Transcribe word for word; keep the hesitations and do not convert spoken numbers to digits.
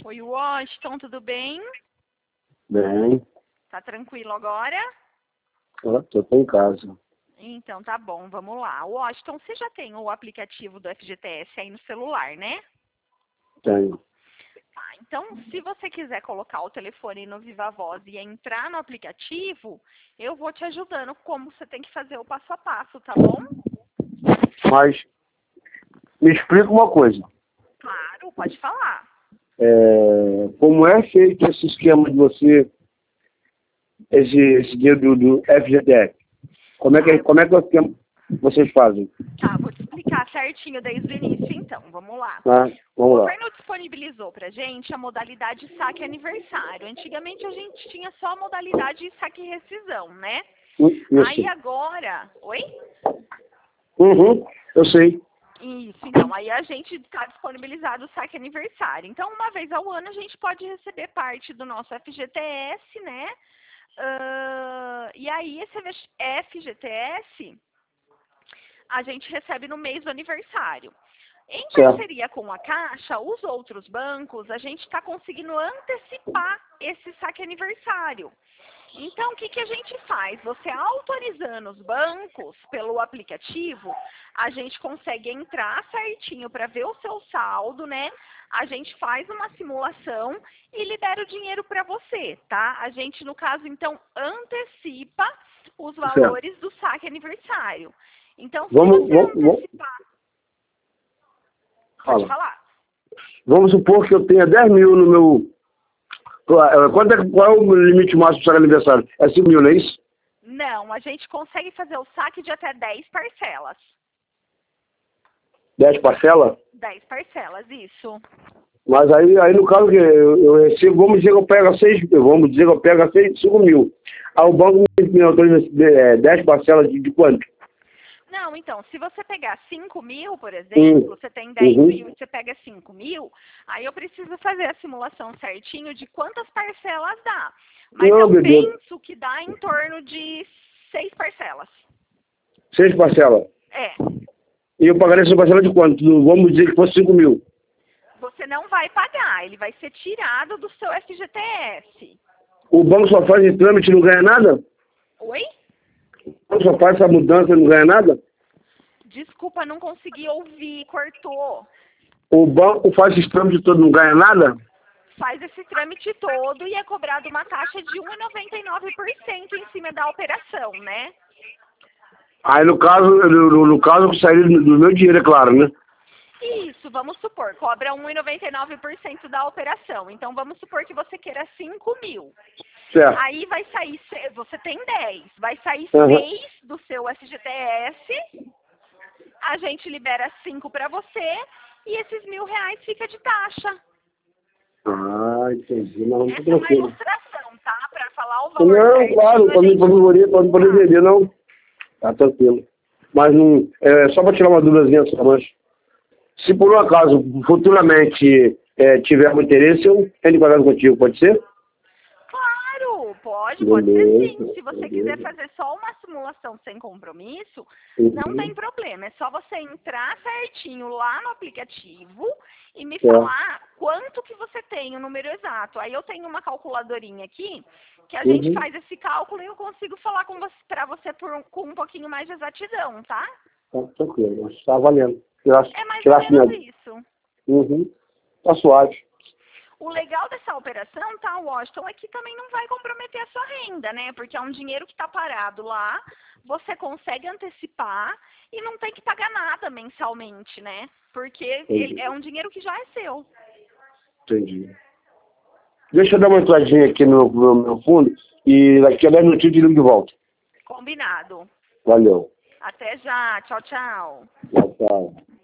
Oi, Washington, tudo bem? Bem, Tá tranquilo agora? eu tô em casa. Então tá bom, vamos lá. Washington, você já tem o aplicativo do F G T S aí no celular, né? Tenho. Tá, então se você quiser colocar o telefone no Viva Voz e entrar no aplicativo, eu vou te ajudando como você tem que fazer o passo a passo, tá bom? Mas me explica uma coisa. Claro, pode falar. É, como é feito esse esquema de você, esse, esse dinheiro do, do F G T S? Como é que, é- como é que é o esquema que vocês fazem? Tá, vou te explicar certinho desde o início então, vamos lá. Tá? O Vamos lá. governo disponibilizou pra gente a modalidade saque aniversário. Antigamente a gente tinha só a modalidade saque e rescisão, né? Hum, Aí Isso. agora... Oi? Uhum, eu sei. Isso, então, aí a gente está disponibilizado o saque aniversário. Então, uma vez ao ano, a gente pode receber parte do nosso F G T S, né? Ah, e aí, esse F G T S, a gente recebe no mês do aniversário. Em Certo. parceria com a Caixa, os outros bancos, a gente está conseguindo antecipar esse saque aniversário. Então, o que, que a gente faz? Você autorizando os bancos pelo aplicativo, a gente consegue entrar certinho para ver o seu saldo, né? A gente faz uma simulação e libera o dinheiro para você, tá? A gente, no caso, então, antecipa os valores do saque aniversário. Então, se Vamos, você vamos, vamos, antecipar... Pode fala. falar. Vamos supor que eu tenha dez mil no meu... Quanto é, qual é o limite máximo do salário aniversário? É cinco mil, não é isso? Não, a gente consegue fazer o saque de até dez parcelas. dez parcelas? dez parcelas, isso. Mas aí, aí no caso que eu, eu recebo, vamos dizer que eu pego seis, vamos dizer que eu pego seis, cinco mil. Aí o banco me autoriza é, dez parcelas de, de quanto? Não, então, se você pegar cinco mil, por exemplo, Hum. você tem dez Uhum. mil e você pega cinco mil, aí eu preciso fazer a simulação certinho de quantas parcelas dá. Mas Não, eu bebê. penso que dá em torno de seis parcelas. Seis parcelas. É. E eu pagaria essa parcela de quanto? Vamos dizer que fosse cinco mil. Você não vai pagar, ele vai ser tirado do seu F G T S. O banco só faz esse trâmite e não ganha nada? Oi? O banco só faz essa mudança e não ganha nada? Desculpa, não consegui ouvir, cortou. O banco faz esse trâmite todo e não ganha nada? Faz esse trâmite todo e é cobrado uma taxa de um vírgula noventa e nove por cento em cima da operação, né? Aí no caso, no, no caso eu sairia do, do meu dinheiro, é claro, né? Isso, vamos supor, cobra um vírgula noventa e nove por cento da operação. Então, vamos supor que você queira cinco mil. Certo. Aí vai sair, você tem dez, vai sair Uhum. seis do seu F G T S, a gente libera cinco para você e esses mil reais fica de taxa. Ah, entendi. Não, não Essa tô é uma tranquilo. ilustração, tá? Para falar o valor Não, certinho, claro, a para mim, gente... para mim, para poder entender, não. Tá tranquilo. Mas não, é só para tirar uma dúvidazinha só, mas se por um acaso futuramente é, tiver um interesse, eu entro em contato contigo, pode ser? Claro, pode, pode ser Beleza, sim. Se você beleza. quiser fazer só uma simulação sem compromisso, Uhum. não tem problema. É só você entrar certinho lá no aplicativo e me É. falar quanto que você tem, o número exato. Aí eu tenho uma calculadorinha aqui que a gente Uhum. faz esse cálculo e eu consigo falar com você, pra você por um- com um pouquinho mais de exatidão, tá? Tá tranquilo, mas tá valendo. Tirar, É mais ou tirar menos dinheiro. isso. Uhum. Tá suave. O legal dessa operação, tá, Washington, é que também não vai comprometer a sua renda, né? Porque é um dinheiro que está parado lá, você consegue antecipar e não tem que pagar nada mensalmente, né? Porque ele é um dinheiro que já é seu. Entendi. Deixa eu dar uma entradinha aqui no, no meu fundo e daqui a dez minutinhos eu ligo de volta. Combinado. Valeu. Até já. Tchau, tchau. Tchau, tchau.